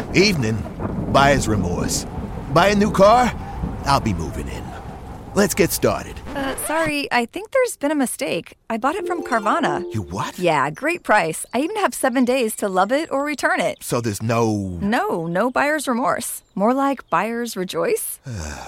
Evening. Buyer's remorse. Buy a new car? I'll be moving in. Let's get started. Sorry, I think there's been a mistake. I bought it from Carvana. You what? Yeah, great price. I even have 7 days to love it or return it. So there's no... No buyer's remorse. More like buyer's rejoice.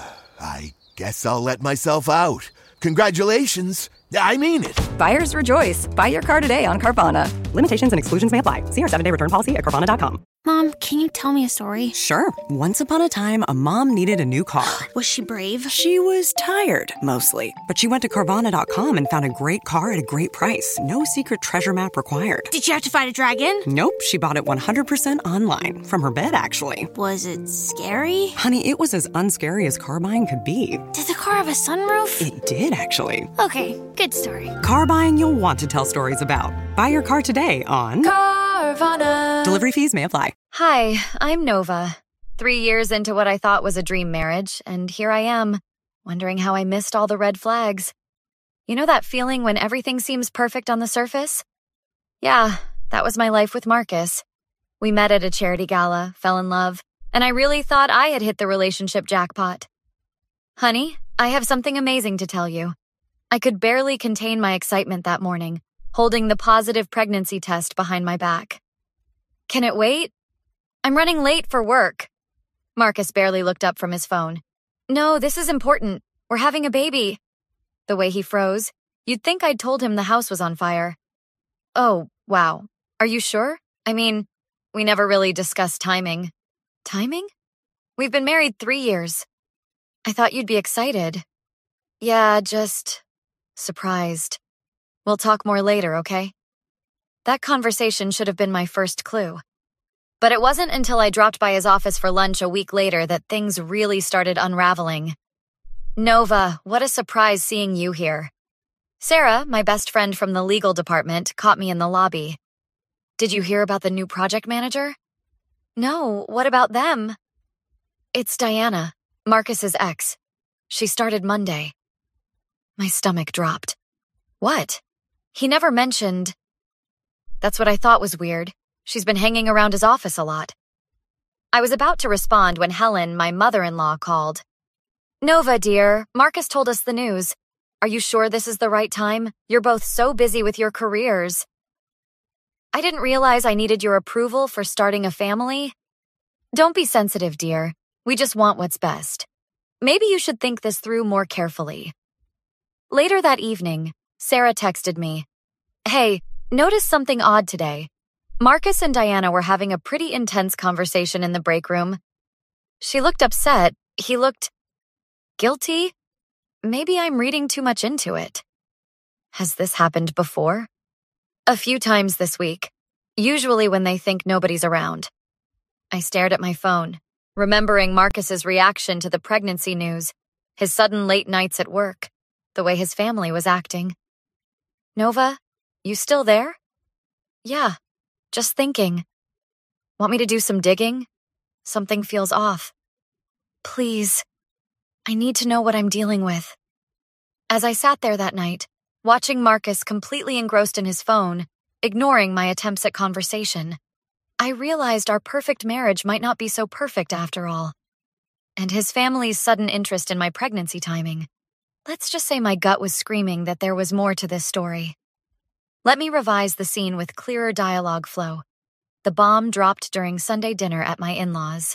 I guess I'll let myself out. Congratulations. I mean it. Buyer's rejoice. Buy your car today on Carvana. Limitations and exclusions may apply. See our 7-day return policy at Carvana.com. Mom, can you tell me a story? Sure. Once upon a time, a mom needed a new car. Was she brave? She was tired, mostly. But she went to Carvana.com and found a great car at a great price. No secret treasure map required. Did you have to fight a dragon? Nope. She bought it 100% online. From her bed, actually. Was it scary? Honey, it was as unscary as car buying could be. Did the car have a sunroof? It did, actually. Okay, good story. Car buying you'll want to tell stories about. Buy your car today on Carvana. Delivery fees may apply. Hi, I'm Nova. 3 years into what I thought was a dream marriage, and here I am, wondering how I missed all the red flags. You know that feeling when everything seems perfect on the surface? Yeah, that was my life with Marcus. We met at a charity gala, fell in love, and I really thought I had hit the relationship jackpot. Honey, I have something amazing to tell you. I could barely contain my excitement that morning, holding the positive pregnancy test behind my back. Can it wait? I'm running late for work. Marcus barely looked up from his phone. No, this is important. We're having a baby. The way he froze, you'd think I'd told him the house was on fire. Oh, wow. Are you sure? I mean, we never really discussed timing. Timing? We've been married 3 years. I thought you'd be excited. Yeah, just surprised. We'll talk more later, okay? That conversation should have been my first clue. But it wasn't until I dropped by his office for lunch a week later that things really started unraveling. Nova, what a surprise seeing you here. Sarah, my best friend from the legal department, caught me in the lobby. Did you hear about the new project manager? No, what about them? It's Diana, Marcus's ex. She started Monday. My stomach dropped. What? He never mentioned... That's what I thought was weird. She's been hanging around his office a lot. I was about to respond when Helen, my mother-in-law, called. Nova, dear, Marcus told us the news. Are you sure this is the right time? You're both so busy with your careers. I didn't realize I needed your approval for starting a family. Don't be sensitive, dear. We just want what's best. Maybe you should think this through more carefully. Later that evening, Sarah texted me. Hey, noticed something odd today. Marcus and Diana were having a pretty intense conversation in the break room. She looked upset. He looked guilty. Maybe I'm reading too much into it. Has this happened before? A few times this week, usually when they think nobody's around. I stared at my phone, remembering Marcus's reaction to the pregnancy news, his sudden late nights at work, the way his family was acting. Nova, you still there? Yeah. Just thinking. Want me to do some digging? Something feels off. Please. I need to know what I'm dealing with. As I sat there that night, watching Marcus completely engrossed in his phone, ignoring my attempts at conversation, I realized our perfect marriage might not be so perfect after all. And his family's sudden interest in my pregnancy timing. Let's just say my gut was screaming that there was more to this story. Let me revise the scene with clearer dialogue flow. The bomb dropped during Sunday dinner at my in-laws.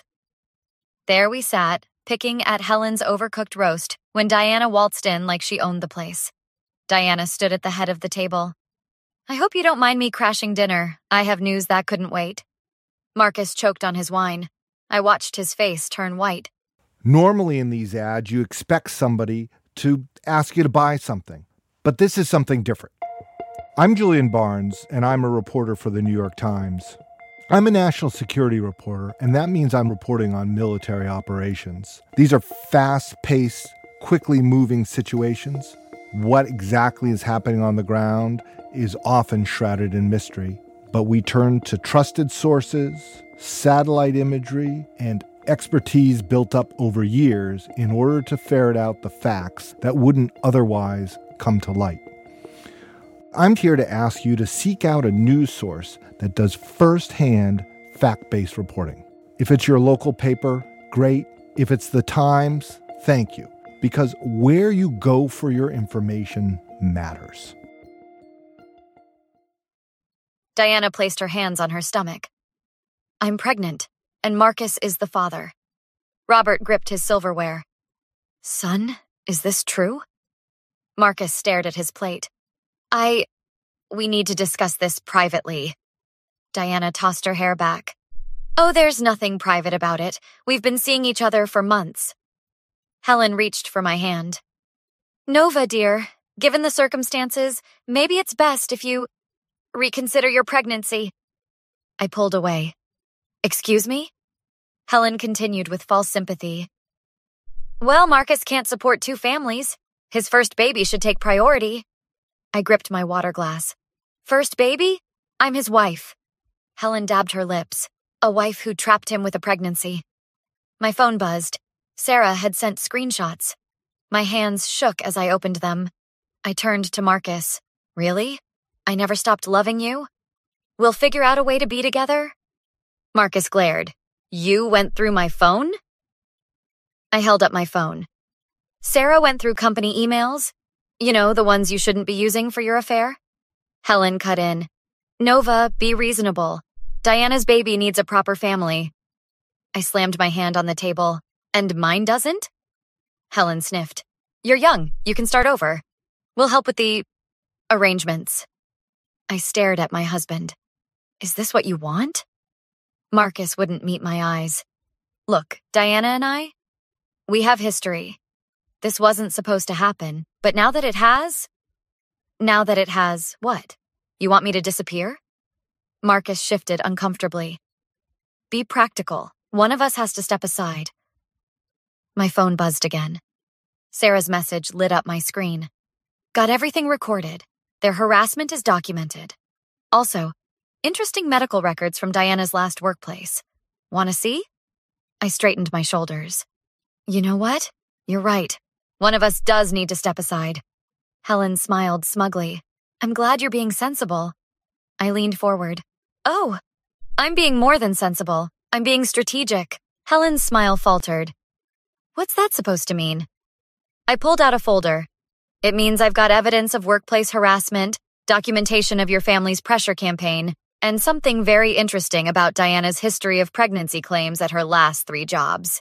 There we sat, picking at Helen's overcooked roast, when Diana waltzed in like she owned the place. Diana stood at the head of the table. I hope you don't mind me crashing dinner. I have news that couldn't wait. Marcus choked on his wine. I watched his face turn white. Normally in these ads, you expect somebody to ask you to buy something. But this is something different. I'm Julian Barnes, and I'm a reporter for the New York Times. I'm a national security reporter, and that means I'm reporting on military operations. These are fast-paced, quickly moving situations. What exactly is happening on the ground is often shrouded in mystery, but we turn to trusted sources, satellite imagery, and expertise built up over years in order to ferret out the facts that wouldn't otherwise come to light. I'm here to ask you to seek out a news source that does first-hand fact-based reporting. If it's your local paper, great. If it's the Times, thank you. Because where you go for your information matters. Diana placed her hands on her stomach. I'm pregnant, and Marcus is the father. Robert gripped his silverware. Son, is this true? Marcus stared at his plate. We need to discuss this privately. Diana tossed her hair back. Oh, there's nothing private about it. We've been seeing each other for months. Helen reached for my hand. Nova, dear, given the circumstances, maybe it's best if you reconsider your pregnancy. I pulled away. Excuse me? Helen continued with false sympathy. Well, Marcus can't support 2 families. His first baby should take priority. I gripped my water glass. First baby? I'm his wife. Helen dabbed her lips. A wife who trapped him with a pregnancy. My phone buzzed. Sarah had sent screenshots. My hands shook as I opened them. I turned to Marcus. Really? I never stopped loving you? We'll figure out a way to be together? Marcus glared. You went through my phone? I held up my phone. Sarah went through company emails. You know, the ones you shouldn't be using for your affair? Helen cut in. Nova, be reasonable. Diana's baby needs a proper family. I slammed my hand on the table. And mine doesn't? Helen sniffed. You're young. You can start over. We'll help with the arrangements. I stared at my husband. Is this what you want? Marcus wouldn't meet my eyes. Look, Diana and I, we have history. This wasn't supposed to happen, but now that it has, what? You want me to disappear? Marcus shifted uncomfortably. Be practical. One of us has to step aside. My phone buzzed again. Sarah's message lit up my screen. Got everything recorded. Their harassment is documented. Also, interesting medical records from Diana's last workplace. Want to see? I straightened my shoulders. You know what? You're right. One of us does need to step aside. Helen smiled smugly. I'm glad you're being sensible. I leaned forward. Oh, I'm being more than sensible. I'm being strategic. Helen's smile faltered. What's that supposed to mean? I pulled out a folder. It means I've got evidence of workplace harassment, documentation of your family's pressure campaign, and something very interesting about Diana's history of pregnancy claims at her last 3 jobs.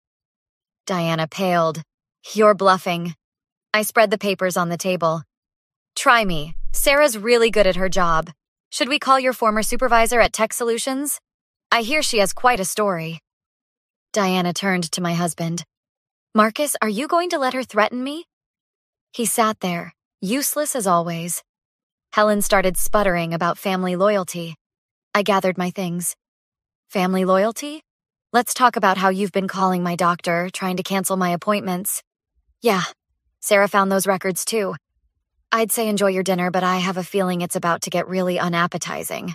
Diana paled. You're bluffing. I spread the papers on the table. Try me. Sarah's really good at her job. Should we call your former supervisor at Tech Solutions? I hear she has quite a story. Diana turned to my husband. Marcus, are you going to let her threaten me? He sat there, useless as always. Helen started sputtering about family loyalty. I gathered my things. Family loyalty? Let's talk about how you've been calling my doctor, trying to cancel my appointments. Yeah, Sarah found those records too. I'd say enjoy your dinner, but I have a feeling it's about to get really unappetizing.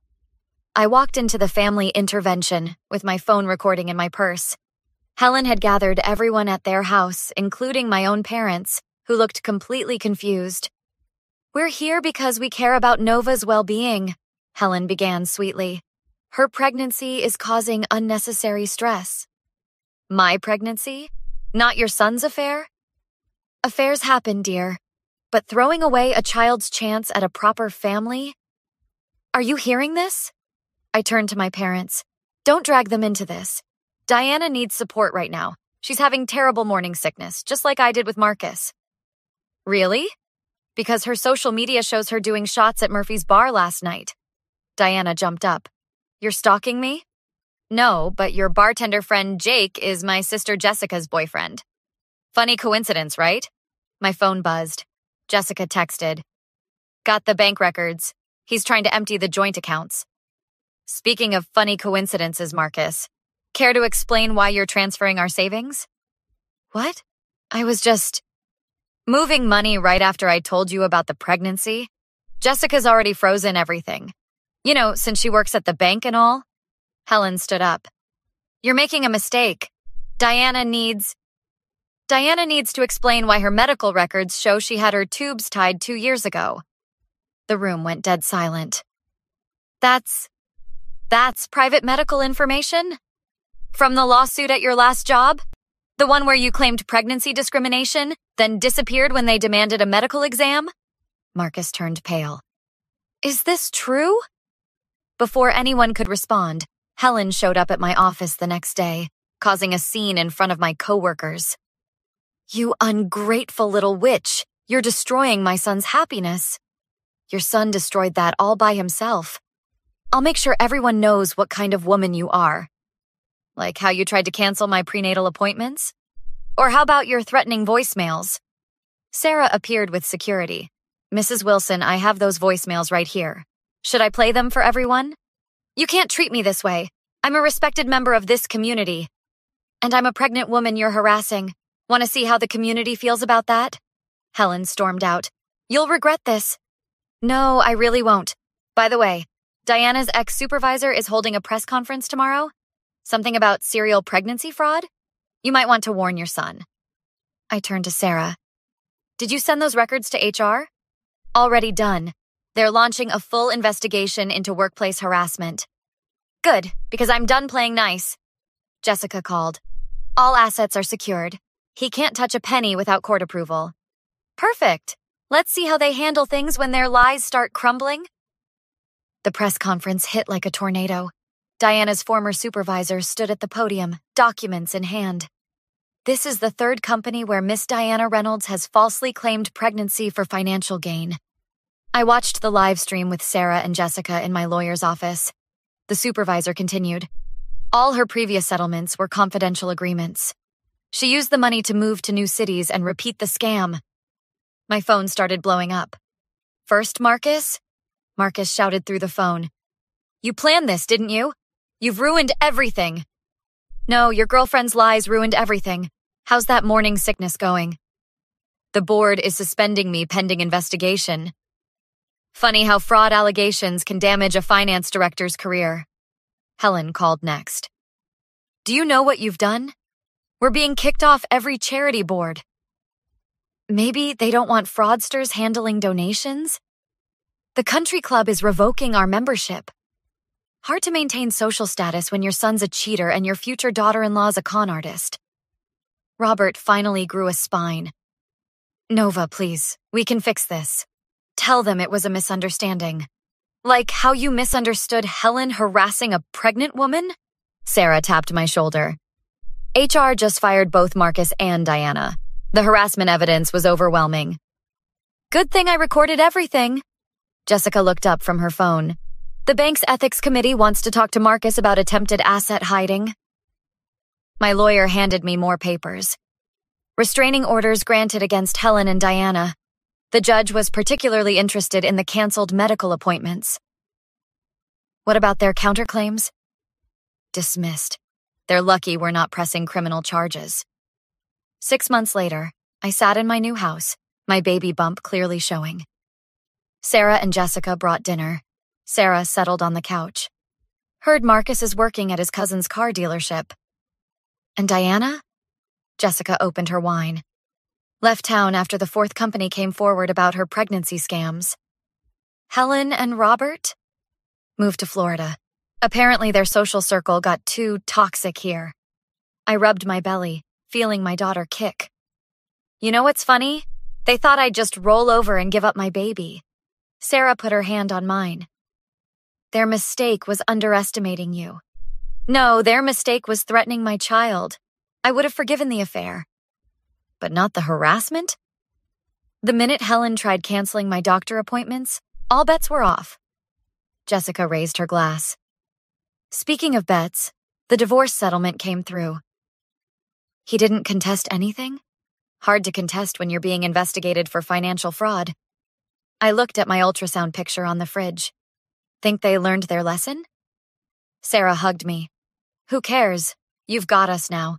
I walked into the family intervention with my phone recording in my purse. Helen had gathered everyone at their house, including my own parents, who looked completely confused. We're here because we care about Nova's well-being, Helen began sweetly. Her pregnancy is causing unnecessary stress. My pregnancy? Not your son's affair? Affairs happen, dear. But throwing away a child's chance at a proper family? Are you hearing this? I turned to my parents. Don't drag them into this. Diana needs support right now. She's having terrible morning sickness, just like I did with Marcus. Really? Because her social media shows her doing shots at Murphy's bar last night. Diana jumped up. You're stalking me? No, but your bartender friend Jake is my sister Jessica's boyfriend. Funny coincidence, right? My phone buzzed. Jessica texted. Got the bank records. He's trying to empty the joint accounts. Speaking of funny coincidences, Marcus, care to explain why you're transferring our savings? What? I was just moving money right after I told you about the pregnancy. Jessica's already frozen everything. You know, since she works at the bank and all. Helen stood up. You're making a mistake. Diana needs to explain why her medical records show she had her tubes tied 2 years ago. The room went dead silent. That's private medical information? From the lawsuit at your last job? The one where you claimed pregnancy discrimination, then disappeared when they demanded a medical exam? Marcus turned pale. Is this true? Before anyone could respond, Helen showed up at my office the next day, causing a scene in front of my coworkers. You ungrateful little witch, you're destroying my son's happiness. Your son destroyed that all by himself. I'll make sure everyone knows what kind of woman you are. Like how you tried to cancel my prenatal appointments? Or how about your threatening voicemails? Sarah appeared with security. Mrs. Wilson, I have those voicemails right here. Should I play them for everyone? You can't treat me this way. I'm a respected member of this community. And I'm a pregnant woman you're harassing. Want to see how the community feels about that? Helen stormed out. You'll regret this. No, I really won't. By the way, Diana's ex-supervisor is holding a press conference tomorrow. Something about serial pregnancy fraud? You might want to warn your son. I turned to Sarah. Did you send those records to HR? Already done. They're launching a full investigation into workplace harassment. Good, because I'm done playing nice. Jessica called. All assets are secured. He can't touch a penny without court approval. Perfect. Let's see how they handle things when their lies start crumbling. The press conference hit like a tornado. Diana's former supervisor stood at the podium, documents in hand. This is the third company where Miss Diana Reynolds has falsely claimed pregnancy for financial gain. I watched the live stream with Sarah and Jessica in my lawyer's office. The supervisor continued. All her previous settlements were confidential agreements. She used the money to move to new cities and repeat the scam. My phone started blowing up. First, Marcus? Marcus shouted through the phone. You planned this, didn't you? You've ruined everything. No, your girlfriend's lies ruined everything. How's that morning sickness going? The board is suspending me pending investigation. Funny how fraud allegations can damage a finance director's career. Helen called next. Do you know what you've done? We're being kicked off every charity board. Maybe they don't want fraudsters handling donations? The country club is revoking our membership. Hard to maintain social status when your son's a cheater and your future daughter-in-law's a con artist. Robert finally grew a spine. Nova, please, we can fix this. Tell them it was a misunderstanding. Like how you misunderstood Helen harassing a pregnant woman? Sarah tapped my shoulder. HR just fired both Marcus and Diana. The harassment evidence was overwhelming. Good thing I recorded everything. Jessica looked up from her phone. The bank's ethics committee wants to talk to Marcus about attempted asset hiding. My lawyer handed me more papers. Restraining orders granted against Helen and Diana. The judge was particularly interested in the canceled medical appointments. What about their counterclaims? Dismissed. They're lucky we're not pressing criminal charges. 6 months later, I sat in my new house, my baby bump clearly showing. Sarah and Jessica brought dinner. Sarah settled on the couch. Heard Marcus is working at his cousin's car dealership. And Diana? Jessica opened her wine. Left town after the fourth company came forward about her pregnancy scams. Helen and Robert? Moved to Florida. Apparently their social circle got too toxic here. I rubbed my belly, feeling my daughter kick. You know what's funny? They thought I'd just roll over and give up my baby. Sarah put her hand on mine. Their mistake was underestimating you. No, their mistake was threatening my child. I would have forgiven the affair. But not the harassment? The minute Helen tried canceling my doctor appointments, all bets were off. Jessica raised her glass. Speaking of bets, the divorce settlement came through. He didn't contest anything? Hard to contest when you're being investigated for financial fraud. I looked at my ultrasound picture on the fridge. Think they learned their lesson? Sarah hugged me. Who cares? You've got us now.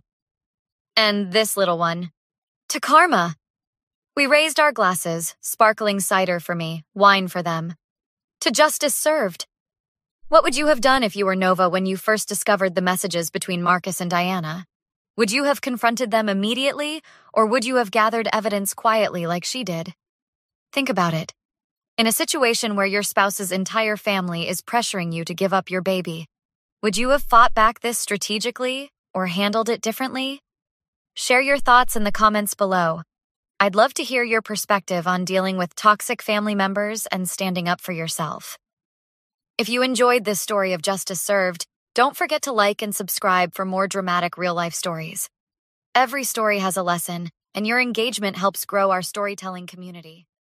And this little one. To karma. We raised our glasses, sparkling cider for me, wine for them. To justice served. What would you have done if you were Nova when you first discovered the messages between Marcus and Diana? Would you have confronted them immediately, or would you have gathered evidence quietly like she did? Think about it. In a situation where your spouse's entire family is pressuring you to give up your baby, would you have fought back this strategically, or handled it differently? Share your thoughts in the comments below. I'd love to hear your perspective on dealing with toxic family members and standing up for yourself. If you enjoyed this story of justice served, don't forget to like and subscribe for more dramatic real-life stories. Every story has a lesson, and your engagement helps grow our storytelling community.